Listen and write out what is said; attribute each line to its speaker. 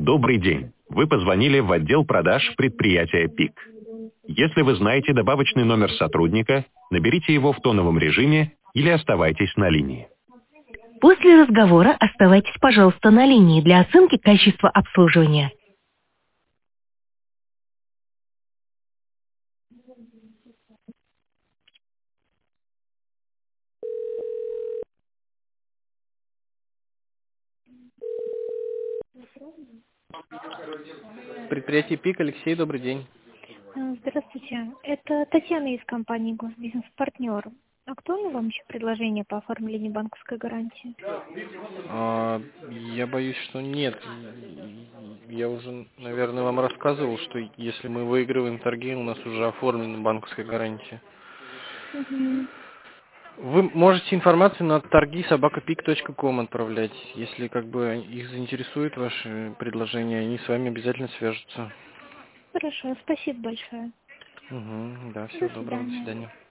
Speaker 1: Добрый день. Вы позвонили в отдел продаж предприятия ПИК. Если вы знаете добавочный номер сотрудника, наберите его в тоновом режиме или оставайтесь на линии.
Speaker 2: После разговора оставайтесь, пожалуйста, на линии для оценки качества обслуживания.
Speaker 3: Предприятие ПИК, Алексей, добрый день.
Speaker 4: Здравствуйте. Это Татьяна из компании «Госбизнес-партнер». Актуально вам еще предложение по оформлению банковской гарантии?
Speaker 3: Я боюсь, что нет. Я уже, наверное, вам рассказывал, что если мы выигрываем торги, у нас уже оформлена банковская гарантия.
Speaker 4: Мгм.
Speaker 3: Вы можете информацию на торги@pik.com отправлять. Если их заинтересует ваше предложение, они с вами обязательно свяжутся.
Speaker 4: Хорошо, спасибо большое.
Speaker 3: Да, всего
Speaker 4: До
Speaker 3: доброго, до
Speaker 4: свидания.
Speaker 3: свидания.